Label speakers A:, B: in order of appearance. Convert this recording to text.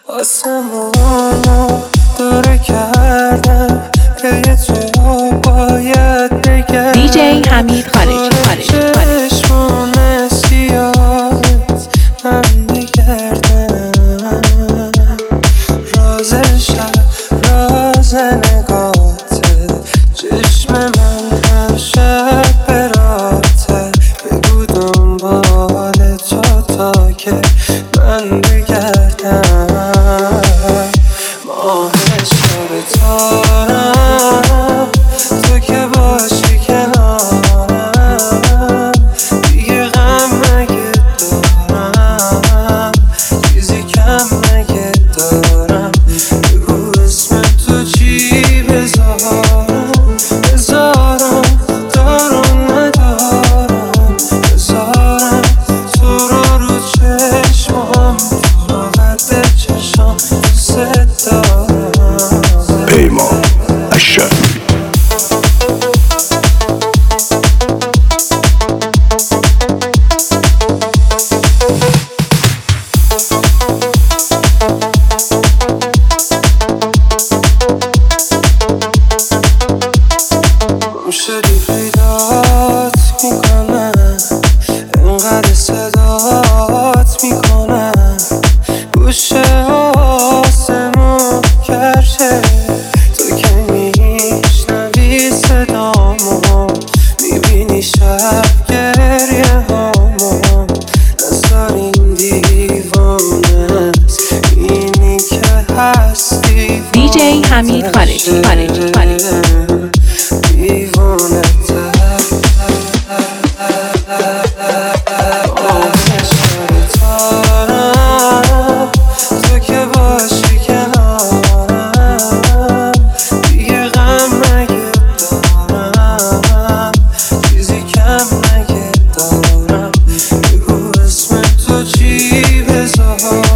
A: آسمونو داره کردم که تو باید بگردم.
B: دیجی حمید خارجی
A: چشمون سیاهت من بگردم. راز شب راز نگاته چشم من هر شب براته. بگو دنبال تا که من بگردم. ماه شب تارم تو که باشی کنارم. دیگه غم مگه دارم چیزی کم مگه دارم. بگو اسم تو چی بذارم دارم ندارم. بذارم تو رو چشمام تو رو قد چشام دوست دارم.
C: پیمان الشافعی.
A: شدی پیدات میکنم انقدر صدات میکنم. گوشه آسمون کرشه تو که میشنوی صدامو. میبینی شب گریه هامو. نذارین دیوانه اینی که هستی.
B: دیجی حمید خارجی
A: دیوانه تو که باشی کنارم. دیگه غم مگه دارم چیزی کم مگه دارم. بگو اسم تو چی بذارم